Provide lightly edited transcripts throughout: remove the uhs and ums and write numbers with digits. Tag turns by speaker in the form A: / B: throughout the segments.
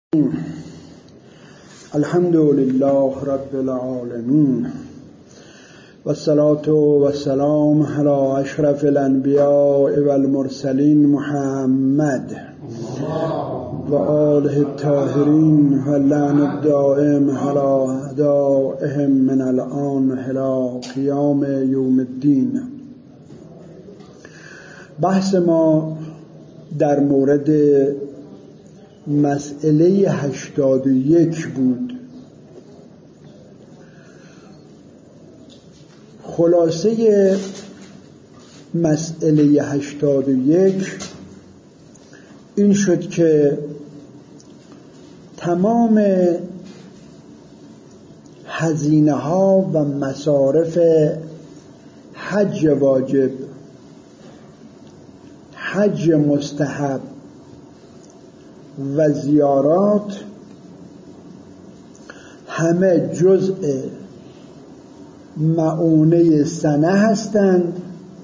A: الحمد لله رب العالمين والصلاة والسلام على اشرف الانبیاء والمرسلین محمد و آله الطاهرین و لعن الدائم على اعدائهم من الآن إلى قیام یوم الدین. بحث ما در مورد مسئله 81 بود. خلاصه مسئله 81 این شد که تمام هزینه ها و مصارف حج واجب، حج مستحب و زیارات همه جزء معونه سنه هستند.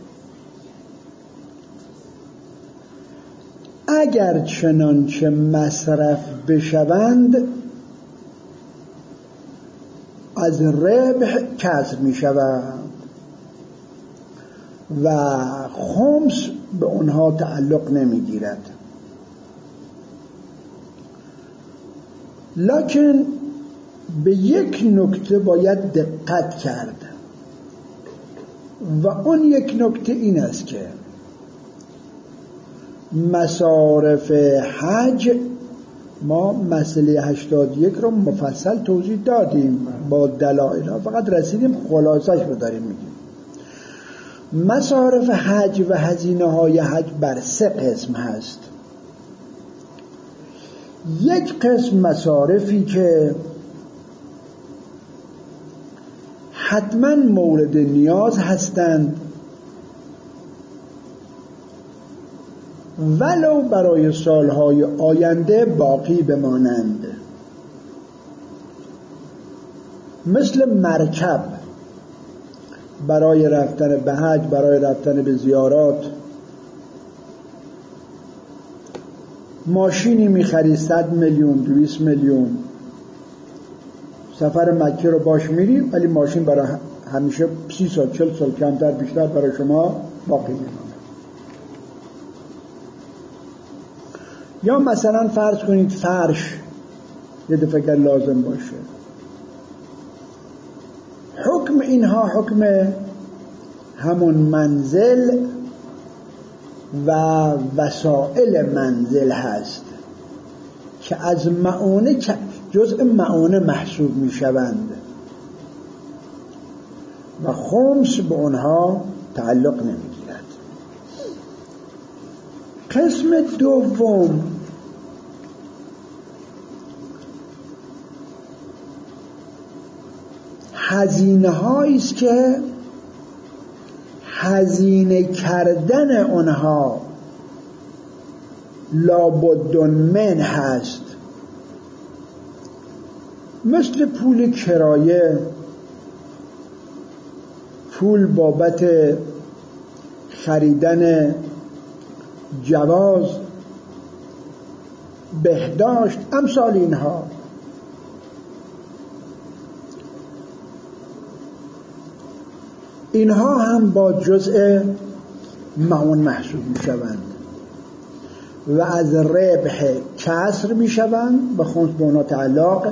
A: اگر چنانچه مصرف بشوند از ربح کسر می شوند و خمس به اونها تعلق نمی گیرد. لکن به یک نکته باید دقت کرد و اون یک نکته این است که مصارف حج ما مسئله 81 رو مفصل توضیح دادیم با دلایل، فقط رسیدیم خلاصش رو داریم میگیم. مصارف حج و هزینه های حج بر 3 قسم هست. یک قسم مصارفی که حتما مورد نیاز هستند ولو برای سالهای آینده باقی بمانند، مثل مرکب برای رفتن به حج، برای رفتن به زیارات. ماشینی میخری 100 میلیون 200 میلیون، سفر مکه رو باش میری ولی ماشین برای همیشه 30 سال 40 سال کمتر بیشتر برای شما باقی میمونه. یا مثلا فرض کنید فرش یه دفعه لازم باشه. حکم اینها حکم همون منزل و وسائل منزل هست که از معونه جزء معونه محسوب می شوند و خمس به اونها تعلق نمی گیرد. قسم دوم هزینه هایی است که هزینه کردن اونها لابد من هست، مثل پول کرایه، پول بابت خریدن جواز، بهداشت، امثال اینها. اینها هم با جزء معون محسوب می شوند و از ربح کسر می شوند، به خمس به اونا تعلق.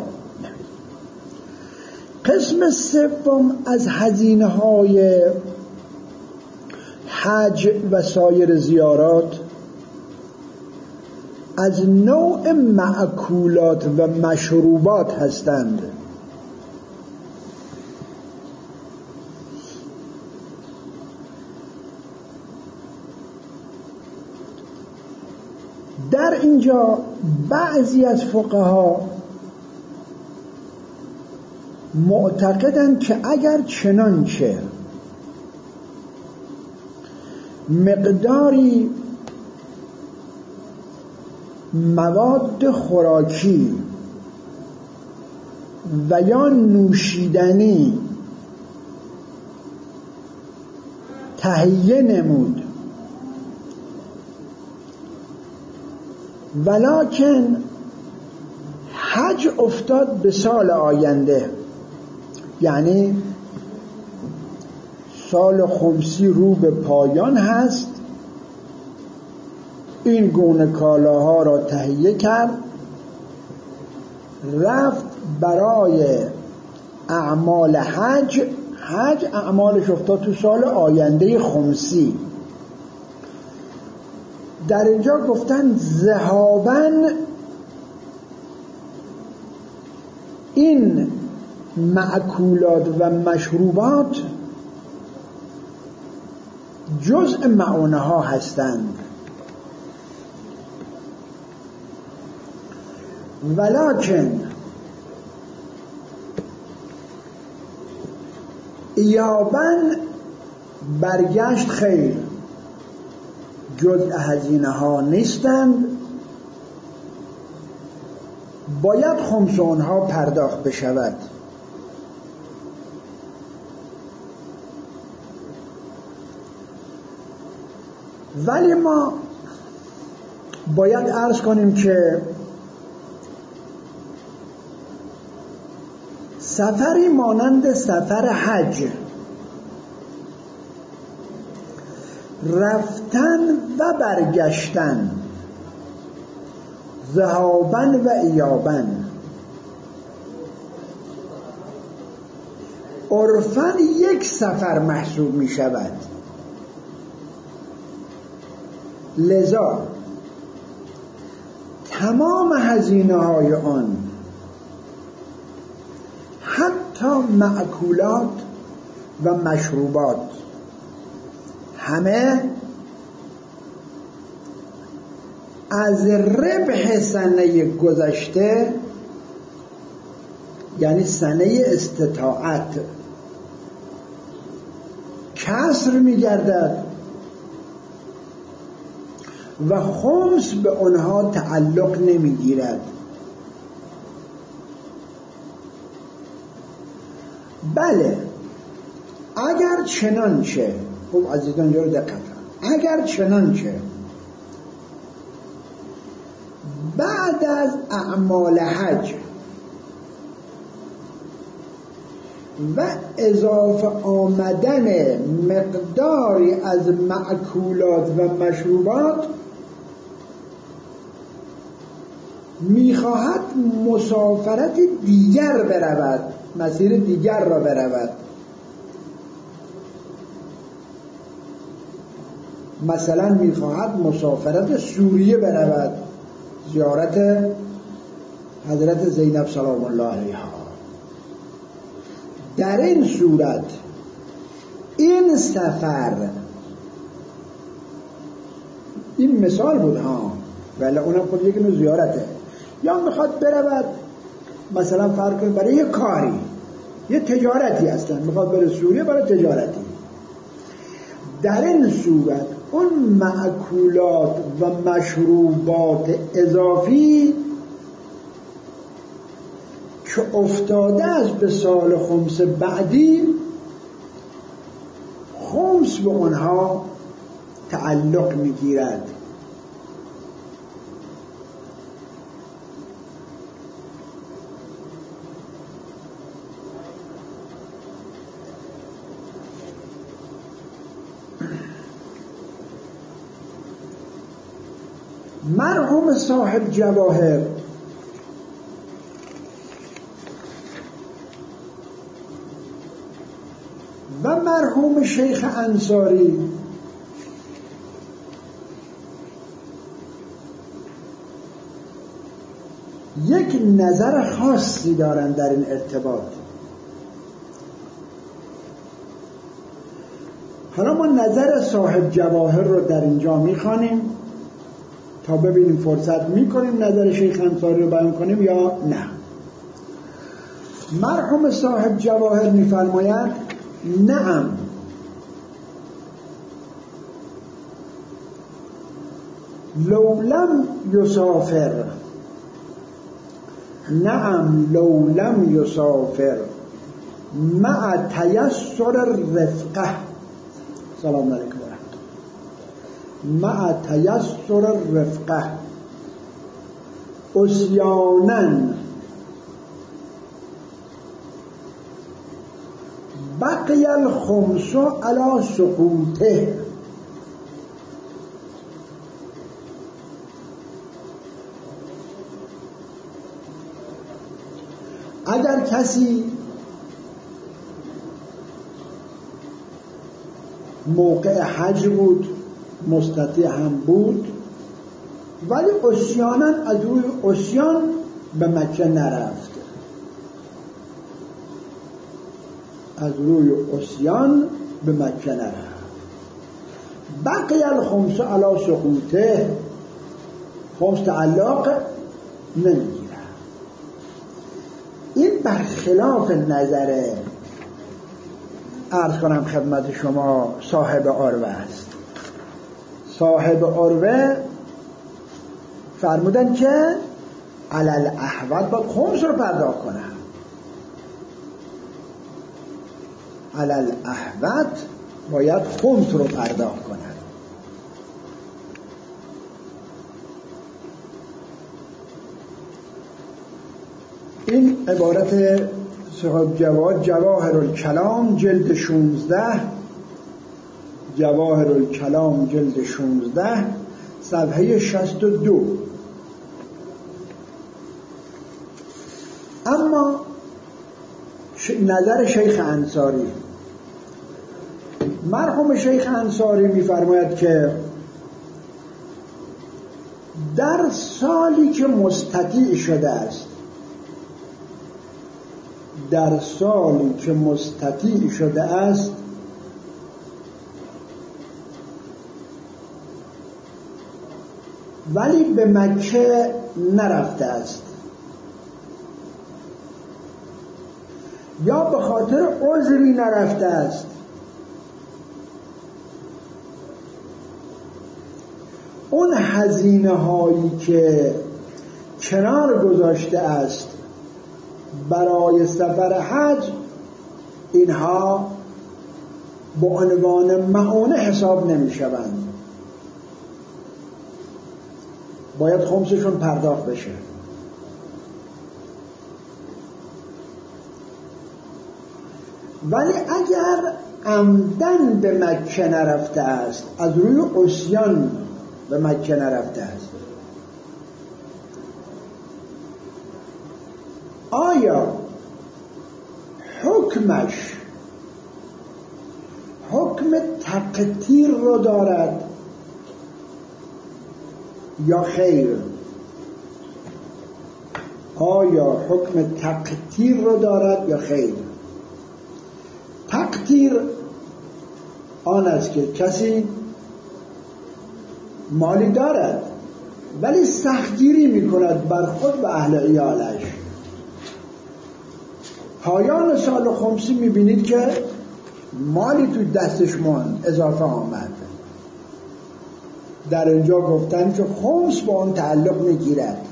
A: قسم سوم از هزینه های حج و سایر زیارات از نوع مأکولات و مشروبات هستند. در اینجا بعضی از فقها معتقدند که اگر چنانچه مقداری مواد خوراکی و یا نوشیدنی تهیه نمود ولکن حج افتاد به سال آینده، یعنی سال خمسی رو به پایان هست. این گونه کالاها را تهیه کرد، رفت برای اعمال حج اعمالش افتاد تو سال آینده خمسی. در اینجا گفتن ذهاباً این مأکولات و مشروبات جزء معونه ها هستند، ولکن ایاباً برگشت خیر، جزء هزینه ها نیستند، باید خمس آنها پرداخت بشود. ولی ما باید عرض کنیم که سفری مانند سفر حج، رفتن و برگشتن، ذهاباً و ایاباً، عرفاً یک سفر محسوب می شود. لذا تمام هزینه های آن، حتی مأکولات و مشروبات، همه از ربح سنه گذشته، یعنی سنه استطاعت، کسر می گردد و خمس به آنها تعلق نمی گیرد. بله، اگر چنانچه، خب عزیزان اینجا رو دقت کنید، اگر چنانچه بعد از اعمال حج و اضافه آمدن مقداری از مأکولات و مشروبات میخواهد مسافرت دیگر برود، مسیر دیگر را برود، مثلا میخواهد مسافرت سوریه برود، زیارت حضرت زینب سلام الله علیها، در این صورت این سفر، این مثال بود ولی اونم خود یک نوع زیارته، یا میخواد برود مثلا فرق کنه برای یه کاری، یه تجارتی هستن، میخواد بره سوریه برای تجارتی، در این صورت اون مأکولات و مشروبات اضافی که افتاده است به سال خمس بعدی، خمس به اونها تعلق میگیرد. مرحوم صاحب جواهر و مرحوم شیخ انصاری یک نظر خاصی دارند در این ارتباط. حالا ما نظر صاحب جواهر رو در اینجا میخوانیم تا ببینیم فرصت میکنیم نظر شیخ انصاری رو بیان کنیم یا نه. مرحوم صاحب جواهر میفرماید نعم، لو لم یسافر، نعم لو لم یسافر مع تیسر الرفقه، سلام علیکم و رحمت الله، مع تیسر الرفقه عصیانا بقی الخمس علی سقوطه. اگر کسی موقع حج بود، مستطیع هم بود، ولی عصیانا از روی عصیان به مکه نرفت، از روی عصیان به مکه نرفت، بقی الخمس علی سقوطه، خمس تعلق نمیگیره. این برخلاف نظر عرض کنم خدمت شما صاحب عروه است. صاحب عروه فرمودن که علل احوط باید خمس رو پرداخت کنن، علل احوط باید خمس رو پرداخت کنن. این عبارت صاحب جواهر الکلام جلد 16، جواهر الکلام جلد 16 صفحه 62. اما نظر شیخ انصاری، مرحوم شیخ انصاری می‌فرماید که در سالی که مستطیع شده است، در سالی که مستطیع شده است ولی به مکه نرفته است یا به خاطر عذری نرفته است، اون هزینه هایی که کنار گذاشته است برای سفر حج، اینها به عنوان معونه حساب نمی شوند، باید خمسشون پرداخت بشه. ولی اگر عمدن به مکه نرفته است، از روی عصیان به مکه نرفته است، آیا حکمش حکم تقطیر رو دارد یا خیر؟ آیا حکم تقطیر رو دارد یا خیر؟ تقطیر آن است که کسی مالی دارد ولی سختگیری میکند بر خود و اهل عیالش. پایان سال خمسی میبینید که مالی تو دستش ماند، اضافه آمد. در اینجا گفتن که خمس با اون تعلق میگیرد.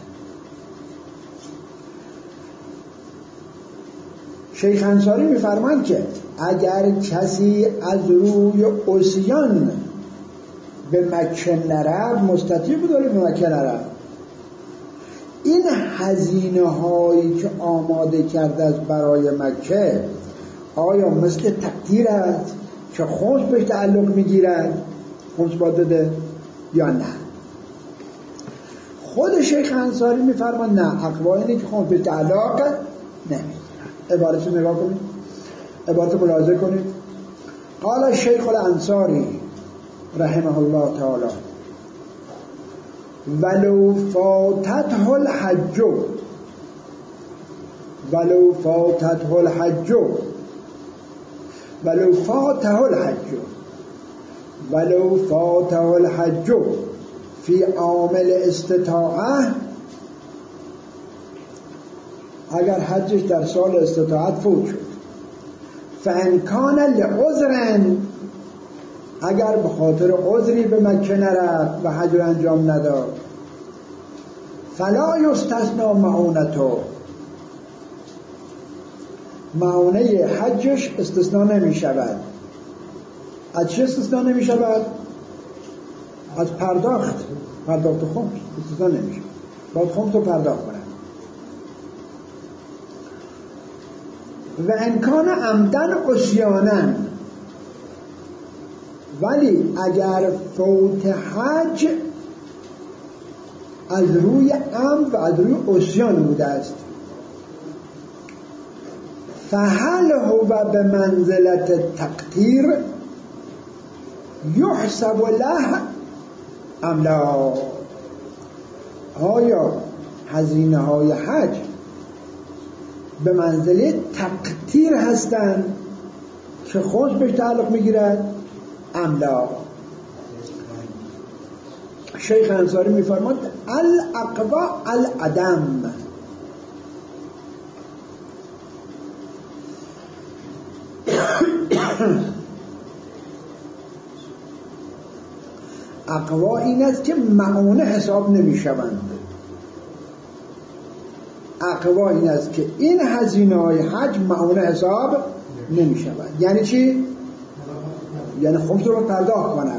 A: شیخ انصاری میفرماند که اگر کسی از روی عصیان به مکه نرفت، مستطیع بود ولی به مکه نرفت، این هزینه هایی که آماده کرده است برای مکه آیا مثل تقدیر است که خمس بهش تعلق میگیرد، خمس باید داده یا نه؟ خود شیخ انصاری میفرماند نه، اقوال اینه که خمس بهش تعلق نمیگیرد. عبارت رو نگاه کنید، عبارت رو ملاحظه کنید. قال شیخ الانصاری رحمه الله تعالی ولو فاتته الحج ولو فاتته الحج ولو فاته الحج ولو فاته الحج فی عامل استطاعه، اگر حجش در سال استطاعت فوت شد، فان کان لعذر، اگر به خاطر عذری به مکه نرفت و حج رو انجام نداد، فلا یستثنی معونته، معونه حجش استثناء نمی شود. از چه استثناء نمی شود؟ از پرداخت خمس استثناء نمی شود، باید خمس رو پرداخت کنن. و امکان عمدن عصیانن، ولی اگر فوت حج از روی عمد و از روی عصیان بوده است، فهل هو به منزلت تقدیر یحسب له ام لا؟ آیا هزینه های حج به منزله تقدیر هستند که خود بهش تعلق میگیرد ام لا؟ شیخ انصاری میفرماد الاقوا العدم. اقوا این است که معونه حساب نمی شوند. اقوا این است که این هزینه های حج معونه حساب نمی شوند. یعنی چی؟ یعنی خمس رو پرداخت کنه.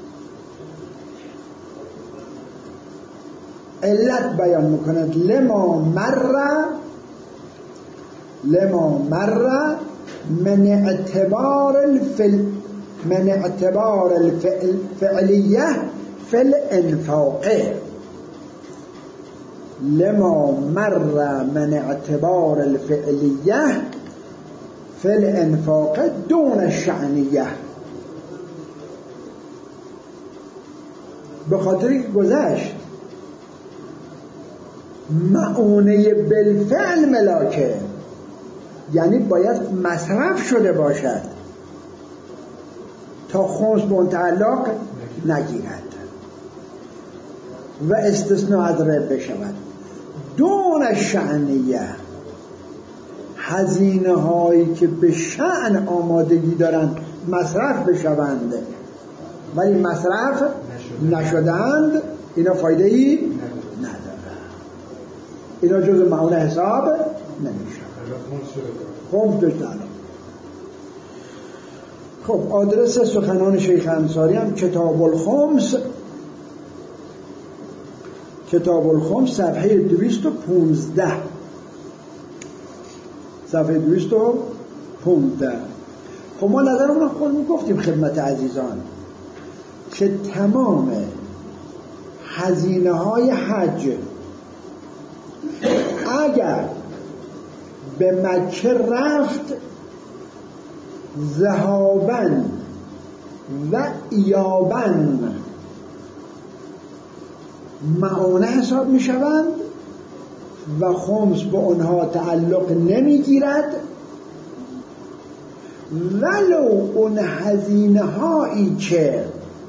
A: علت بیان میکند لما مر من اعتبار الفعلیه فی الانفاق. لما مر من اعتبار الفعلیه فی الانفاق دون الشأنیه. به خاطر که گذشت معونه بالفعل ملاکه، یعنی باید مصرف شده باشد تا خمس به اون تعلق نگیرد و استثناء از رب بشود. دون شأنیه، هزینه هایی که به شأن آمادگی دارند مصرف بشوند ولی مصرف نشدند، اینا فایده ای نداره، اینا جز معونه حساب نمیشه. خمس داشته الان. خب آدرس سخنان شیخ انصاری هم کتاب الخمس صفحه 215. صفحه 215. خب ما نظرمون رو خودمون گفتیم خدمت عزیزان که تمام هزینه های حج اگر به مکه رفت ذهابن و ایابن معونه حساب می شوند و خمس به اونها تعلق نمی گیرد، ولو اون هزینه هایی که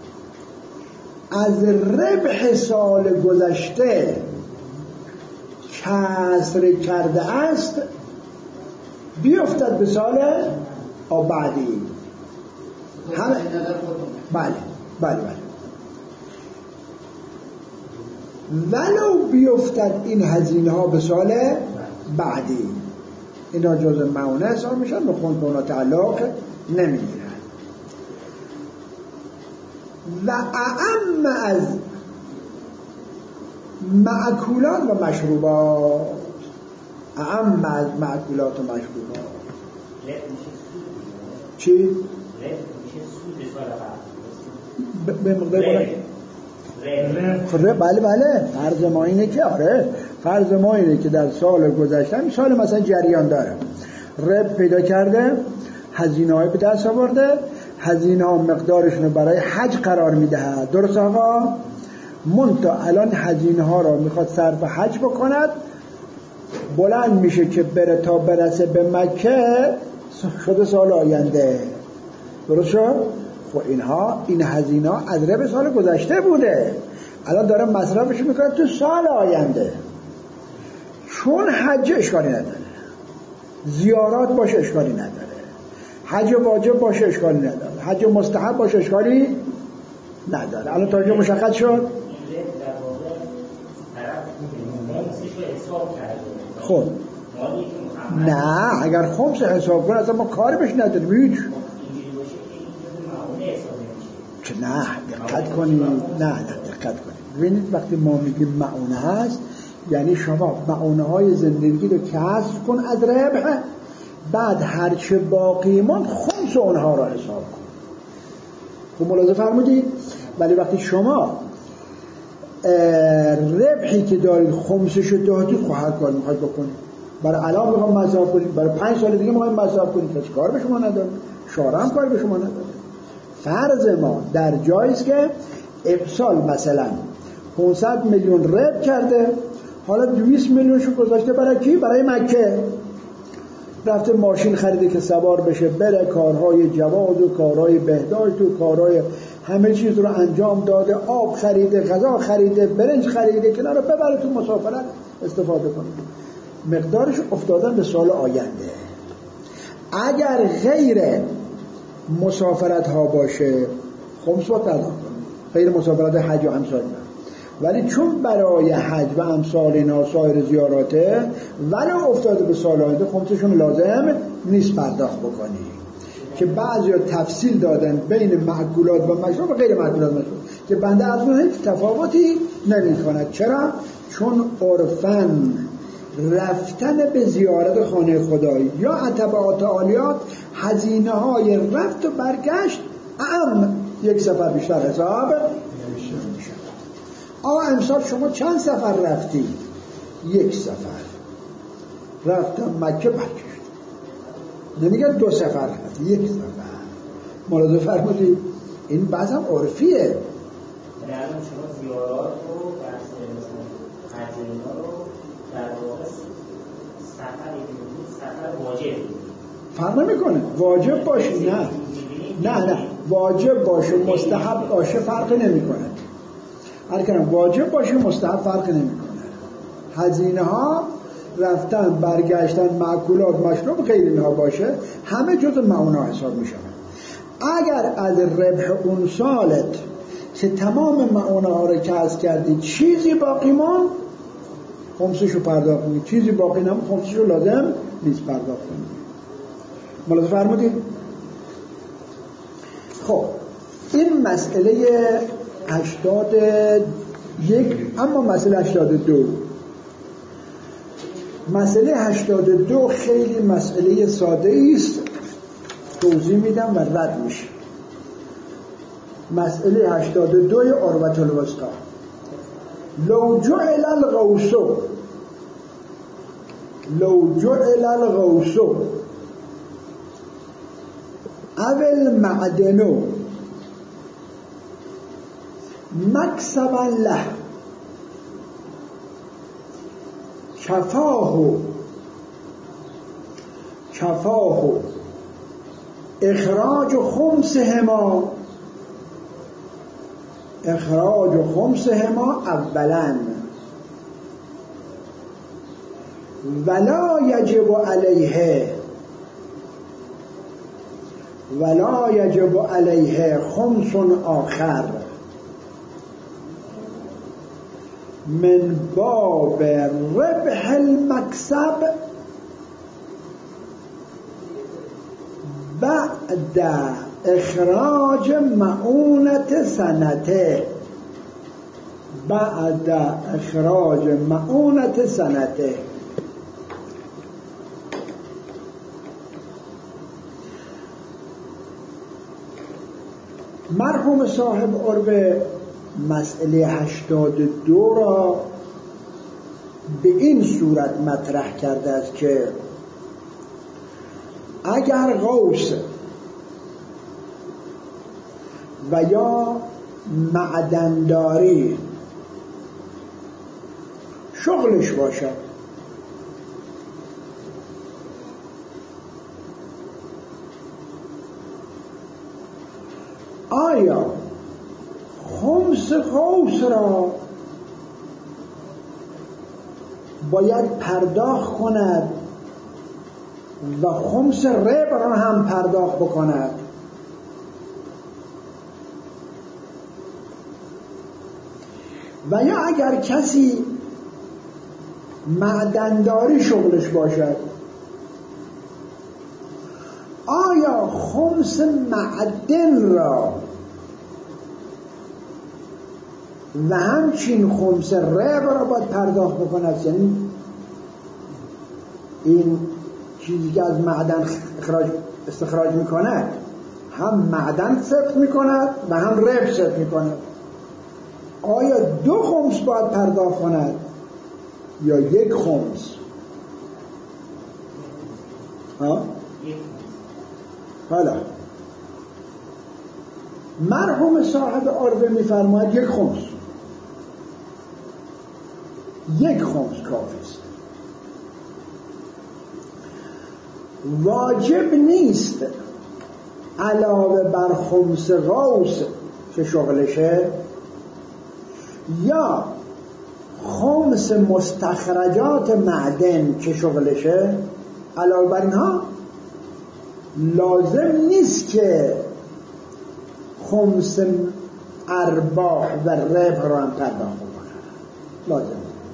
A: از ربح سال گذشته کسر کرده است بیفتد به سال بعدی. بله ولو بیفتد این هزینه ها به سال بعدی، اینا جز معونه حساب میشن و خمس به اونا تعلق نمیگیرن. و اعم از مأکولات و مشروبات، اعم از مأکولات و مشروبات چی؟ به مقدار بله فرض ما اینه که فرض ما اینه که در سال گذشته این سال مثلا جریان داره، رب پیدا کرده، هزینه های به دست آورده، هزینه ها مقدارشون رو برای حج قرار میده. درست آقا؟ منتها الان هزینه ها رو میخواد صرف حج بکند، بلند میشه که بره تا برسه به مکه شده سال آینده. درست شد؟ خب این هزینه ها از رب سال گذشته بوده، الان داره مصرفش میکنه تو سال آینده. چون حج اشکالی نداره، زیارات باشه اشکالی نداره، حج واجب باشه اشکالی نداره، حج مستحب باشه اشکالی نداره. الان تا اینجا مشخص شد؟ خب نه، اگر خمس حساب کنه اصلا ما کاری بهش نداریم هیچ. که نه دقت کنید، نه دقت کنید. ببینید وقتی ما میگیم معونه هست یعنی شما معونه های زندگی رو کسب کن از ربح، بعد هرچه باقی ماند خمس اونها را حساب کن. خب ملاحظه فرمودید؟ ولی وقتی شما ربحی که دارید خمسش دادید، خب هر کار میخواید بکنید. برای الان میخوام مصرف کنید، برای 5 سال دیگه میخوایم مصرف کنید، هیچ کار به شما نداره، شارع هم کار به شما نداره. فرض ما در جایی است که امسال مثلا 500 میلیون ربح کرده، حالا 200 میلیونشو گذاشته برای کی؟ برای مکه. رفته ماشین خریده که سوار بشه بره، کارهای جواد و کارهای بهداشت و کارهای همه چیز رو انجام داده، آب خریده، غذا خریده، برنج خریده که رو ببره تو مسافرت استفاده کنه. مقدارش افتادن به سال آینده. اگر غیر مسافرت ها باشه خمس وقت پرداخت کنه، غیر مسافرت حج و امثال نه. ولی چون برای حج و امثال اینا سایر زیاراته، ولی افتاده به سال آینده، خمسشون لازم نیست پرداخت بکنی. که بعضی ها تفصیل دادن بین معقولات و مشروب و غیر معقولات مشروب که بنده از اون هیچ تفاوتی نمی کند. چرا؟ چون عرفاً رفتن به زیارت خانه خدایی یا اتباعات عالیات هزینه های رفت و برگشت یک سفر بیشتر حساب نمیشه. آقا امسال شما چند سفر رفتی؟ یک سفر رفتم مکه برگشت. نمیگن 2 سفر رفت، 1 سفر. ملاحظه فرمودید؟ این بعضم عرفیه.
B: یعنی شما زیارات رو حج اینا رو در واقع سفر واجب
A: فرق نمیکنه. واجب باشه نه واجب باشه مستحب باشه فرق نمیکنه. هر کنم واجب باشه مستحب فرق نمیکنه. هزینه ها رفتن برگشتن مأکولات مشروب غیر اینها باشه همه جز معونا حساب میشن. اگر از ربح اون سالت که تمام معونا ها رو کسب کردی چیزی باقی ماند، خمسشو پرداخت کنید. چیزی باقی نموند خمسشو لازم نیست پرداخت کنید. ملاحظه فرمودید؟ خب این مسئله 81. اما مسئله 82، مسئله 82 خیلی مسئله ساده است، توضیح میدم و رد میشه. مسئله 82 عروة الوثقی. لو جعل الغوث او المعدن مكسبا له كفاه اخراج خمسهما اولا ولا يجب عليه خمس آخر من باب ربح المكسب بعد اخراج مؤونة سنته. مرحوم صاحب عروه مسئله 82 را به این صورت مطرح کرده است که اگر غوث و یا معدنداری شغلش باشد، آیا خمس غوث را باید پرداخت کند و خمس ربح را هم پرداخت بکند؟ و یا اگر کسی معدنداری شغلش باشد، آیا خمس معدن را و همچین خمس ربح را باید پرداخت بکند؟ یعنی این چیزی که از معدن استخراج میکند هم معدن ثبت میکند و هم ربح ثبت میکند. آیا 2 خمس باید پرداخت کند یا 1 خمس؟ حالا مرحوم صاحب عربه میفرماید 1 خمس. 1 خمس کافی است. واجب نیست علاوه بر خمس غوث که شغلشه یا خمس مستخرجات معدن که شغلشه، علاوه بر اینها لازم نیست که خمس ارباح و ربح رو هم پرداخت کنه. لازم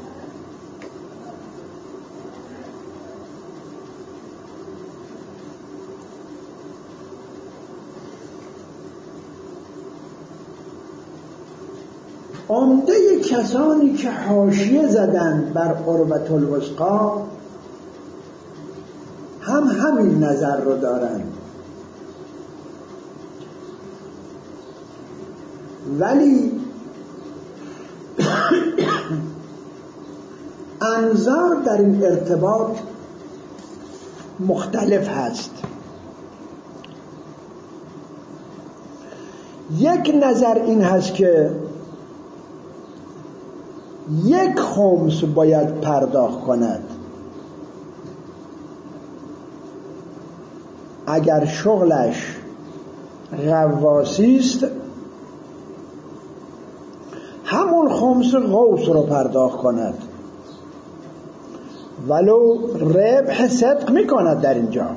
A: عمده کسانی که حاشیه زدن بر عروة الوثقی هم همین نظر رو دارن، ولی انظار در این ارتباط مختلف هست. یک نظر این هست که 1 خمس باید پرداخت کند اگر شغلش غواصی است، همون خمس غوث رو پرداخت کند ولو ربح صدق میکند. در اینجا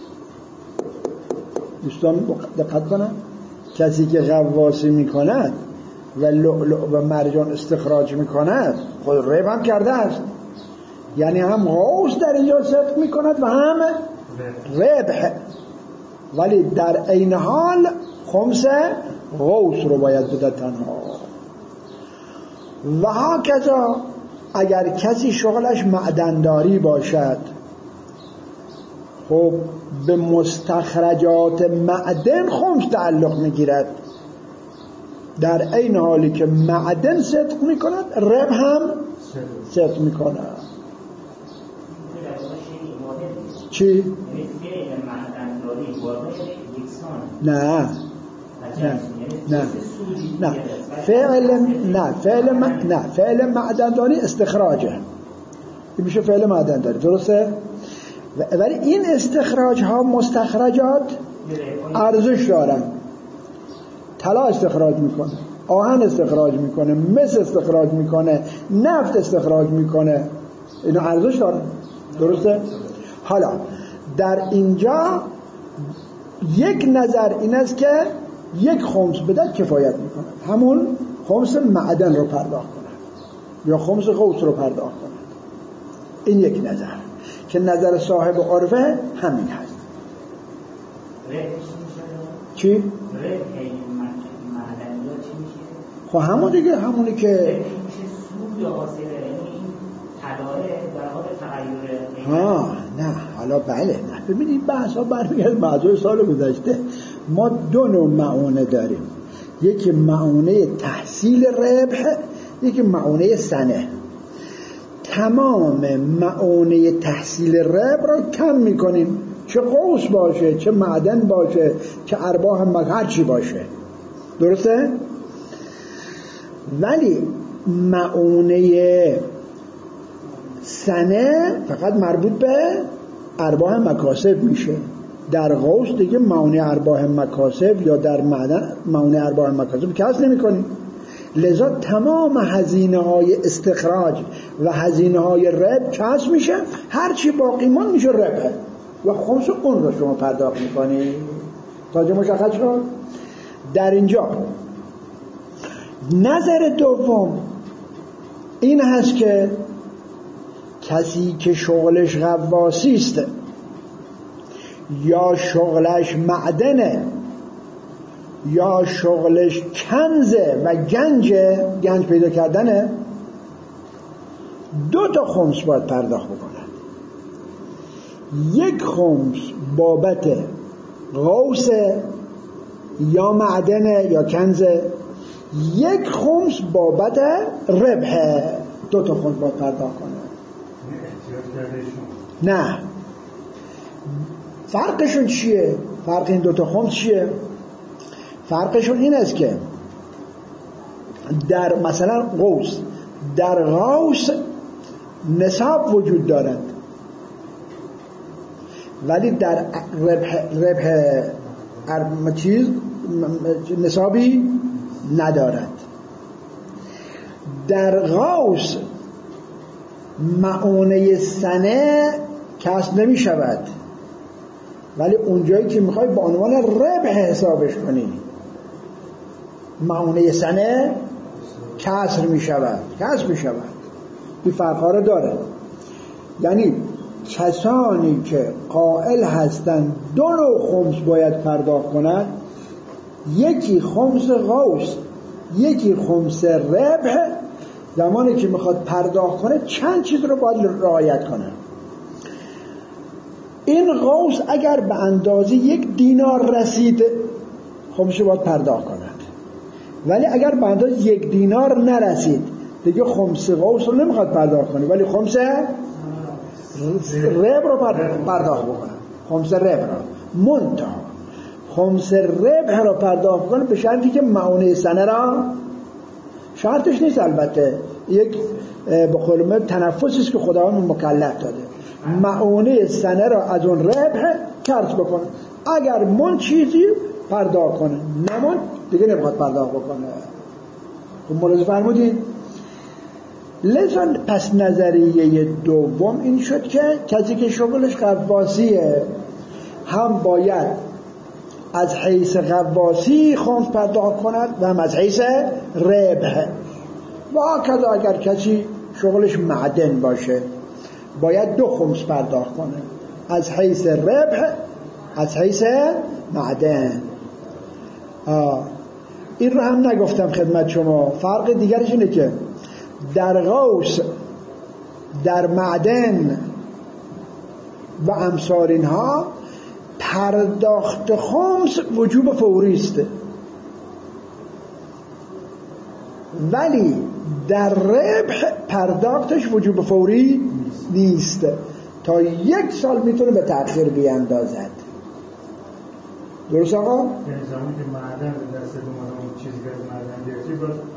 A: دوستان دقت کنند، کسی که غواصی میکند و لؤلؤ و مرجان استخراج میکند خود ربح هم کرده است، یعنی هم غوث در اینجا صدق میکند و هم ربح، ولی در عین حال خمس غوث رو باید بده تنها. و هکذا اگر کسی شغلش معدنداری باشد، خب به مستخرجات معدن خمس تعلق میگیرد، در عین حالی که معدن صدق میکند ربح هم صدق میکند. چی؟ نه فعل معدنداری استخراجه، این میشه فعل معدنداری، درسته؟ ولی این استخراج ها مستخرجات ارزش دارن. طلا استخراج میکنه، آهن استخراج میکنه، مس استخراج میکنه، نفت استخراج میکنه، اینا ارزش دارن، درسته؟ حالا در اینجا یک نظر این است که 1 خمس بده کفایت میکنه، همون خمس معدن رو پرداخت کنه یا خمس غوث رو پرداخت کنه. این یک نظر که نظر صاحب عرفه همین هست. چی؟ خب همون دیگه، همونی که نه حالا بله، نه ببینید بحث ها برمیگرد موضوع سال گذشته. ما 2 نوع معونه داریم، یکی معونه تحصیل ربح، یکی معونه سنه. تمام معونه تحصیل ربح رو کم میکنیم، چه غوث باشه، چه معدن باشه، چه ارباح هر چی باشه، درسته؟ ولی معونه سنه فقط مربوط به ارباح مکاسب میشه. در غوث دیگه معونه ارباح مکاسب یا در معدن معونه ارباح مکاسب کسب نمی کنیم. لذا تمام هزینه های استخراج و هزینه های ربح کسب میشه، هرچی باقی مون میشه ربح و خمس اون رو شما پرداخت میکنی. تاجه مشخص شد؟ در اینجا نظر دوم این هست که کسی که شغلش غواصی است یا شغلش معدنه یا شغلش کنزه و گنج پیدا کردنه، 2 تا خمس باید پرداخت بکنه. 1 خمس بابت غوث یا معدن یا کنز، 1 خمس بابت ربح. 2 تا خمس باید پرداخت کنه. نه، فرقشون چیه؟ فرق این 2 تا خمس چیه؟ فرقشون این است که در مثلا غوث، در غوث نصاب وجود دارد ولی در ربح چیز نصابی ندارد. در غوث معونه سنه کسب نمی شود ولی اونجایی که میخوای با عنوان ربح حسابش کنی معونه سنه کسر می شود، کسر می شود. این فرقها رو داره. یعنی کسانی که قائل هستند 2 نوع خمس باید پرداخت کنند، یکی خمس غوث یکی خمس ربح، زمانی که میخواد پرداخت کنه چند چیز رو باید رعایت کنه. این غوث اگر به اندازه 1 دینار رسید خمسش باید پرداخت کند، ولی اگر به اندازه 1 دینار نرسید دیگه خمس غوث رو نمیخواد پرداخت کنه ولی خمس ربح رو پرداخت بکنه. خمس ربح رو منتها خمس ربح رو پرداخت کنه به شرطی که معونه سنه را، شرطش نیست البته، یک به قول من تنفسی است که خداوند مکلف داده، معونه سنه را از اون ربح کسب بکنه. اگر من چیزی پرداخت کنه نمون دیگه نمیخواد پرداخت بکنه. خب ملاحظه فرمودید؟ لذا پس نظریه دوم این شد که کسی که شغلش غواصیه هم باید از حیث غواصی خمس پرداخت کند و هم از حیث ربح. و هکذا اگر کسی شغلش معدن باشه باید 2 خمس پرداخت کنه، از حیث ربح از حیث معدن. این رو هم نگفتم خدمت شما. فرق دیگرش اینه که در غوث، در معدن و امثال اینها پرداخت خمس وجوب فوری است، ولی در ربح پرداختش وجوب فوری نیست، تا 1 سال میتونه به تأخیر بیاندازد. درست آقا؟
C: یعنی زمانی که معدن به دست اون چیزی که از معدن گرفتی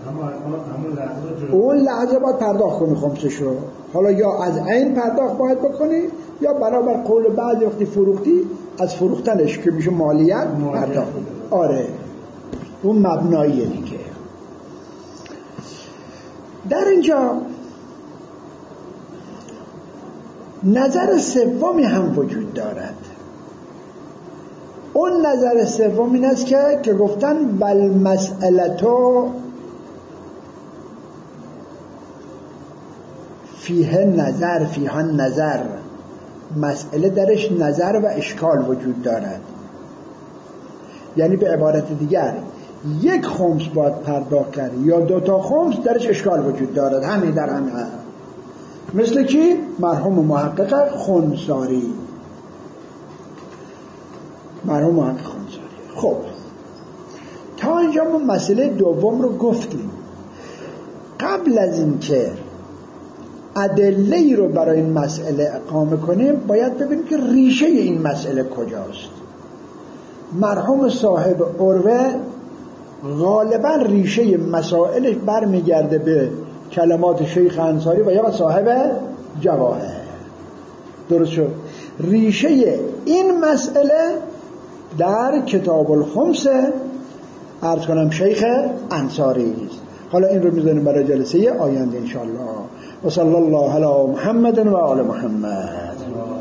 C: همون
A: لحظه باید پرداخت کنی خمسش رو. حالا یا از عین پرداخت باید بکنی یا برابر قول بعضی وقتی فروختی از فروختنش که میشه مالیت پرداخت. آره اون مبناییه دیگه. در اینجا نظر سومی هم وجود دارد. اون نظر سوم این است که گفتن بل مسئلتو فیه نظر، مسئله درش نظر و اشکال وجود دارد. یعنی به عبارت دیگر 1 خمس باید پرداخت کرد یا 2 تا خمس درش اشکال وجود دارد. همین در همین مثل کی؟ مرحوم محقق خنساری. خب تا اینجا ما مسئله دوم رو گفتیم. قبل از این که ادله‌ای رو برای این مسئله اقامه کنیم باید ببینیم که ریشه این مسئله کجاست. مرحوم صاحب عروه غالبا ریشه مسائلش برمیگرده به کلمات شیخ انصاری و یا صاحب جواهر. درست شد؟ ریشه این مسئله در کتاب الخمس عرض کنم شیخ انصاری است. حالا این رو میذاریم برای جلسه آینده انشاءالله. و صلی الله علی محمد و آل محمد.